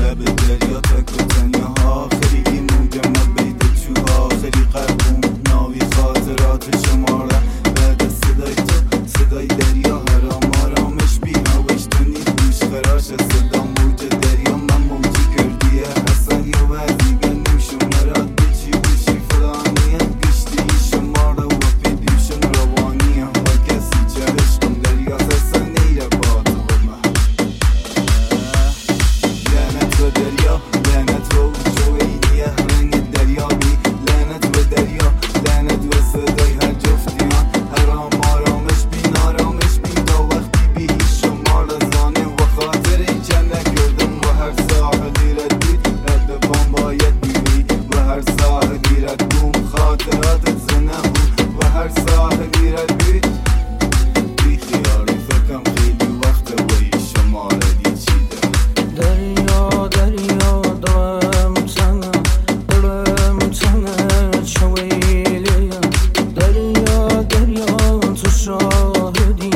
لب دریا تک و تنیا ها خیلی این موج ما بیده چوها خیلی قربون ناوی خاطرات شماره بعد صدای تو صدای دریا حرام آرامش بی هوش تو نی گوش خراش صدا موج دریا من موجی کردیه حسن یا وزیگه نوشو مراد بچی بشی فرانیه گشتی شماره و پیدیشن روانیه و کسی چهش کن دریا حسن نیره با تو بمه لعنت و دریا لعنت و جویلیه رنگ دریابی لعنت و دریا لعنت و صدای هر جفتیان حرام آرامش بین آرامش بین تا وقتی بی شمار زانه و خاطر چند نکردم و هر ساحلی رد بید رد بام باید بیبی و هر ساحلی رد بوم خاطراتت زنه و هر ساحلی رد بید بی خیاری فکرم خیلی وقت وی شماره دی چیده دریا دریا دارم تنه چویلیم دریا دریا تو شاهدی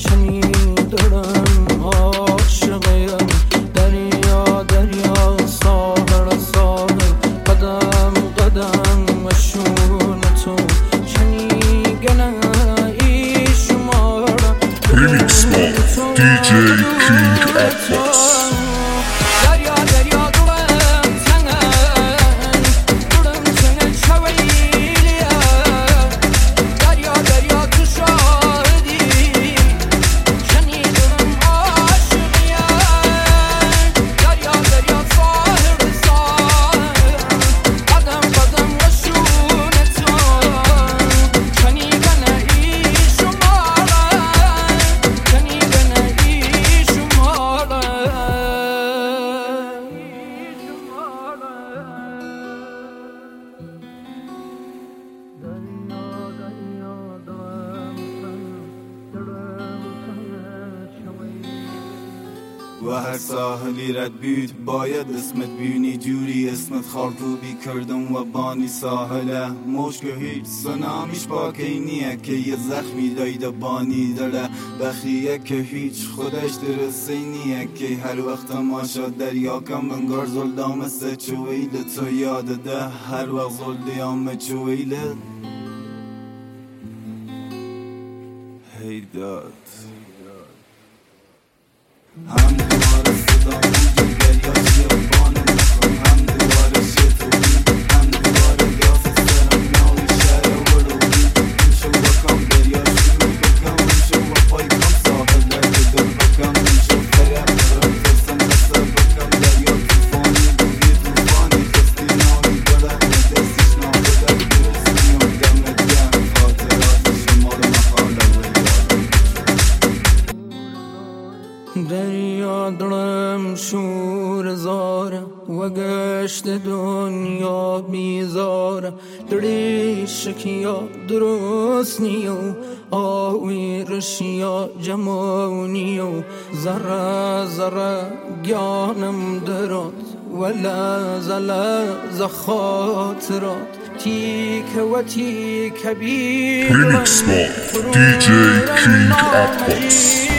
شنیدم عاشقیم دریا دریا ساحل ساحل قدم قدم و شون تو شنیگنه ای شماره Remix by DJ King Atlas. دریا دریا دورم تنه چویلیم دریا دریا تو شاهدی شنیدم عاشقیم دریا دریا ساحل ساحل قدم قدم و شون تو شنیگنه ای شماره شنیگنه ای شماره و هر ساحلی رد بید باید اسمت بیونی جوری اسمت خارکوبی کردم و بانی ساحله مشک هیچ سنامیش باکی نیه که یه زخمی دایده بانی داره بخیه که هیچ خودش درسته نیه که هر وقت ماشا دریا کم بنگار زلدام سه چویل تو یاد ده هر وقت زلدیام چویل هی داد هم دوار صدا موج دریا شیربانه نکن هم دوار شتوی هم دوار گاز سرم ناوی شهر ورودی میشو بکم دریا شروع بکم میشو و پای کم ساحل درد دل بکم میشو فرم برم ترسم بسر بکم دریا توفانی دوی توفانی دستی ناوی داره دستیش نابده درست میام دمت گرم خاطرات شمال مخاله و دریا دلم شور زاره و گشت دنیا بیزاره دری شکیا درست نیو آوی رشیا جمونیو ذره ذره گیانم درات ولا زل خاطرات تیک و تیک بیر Remix by DJ King Atlas.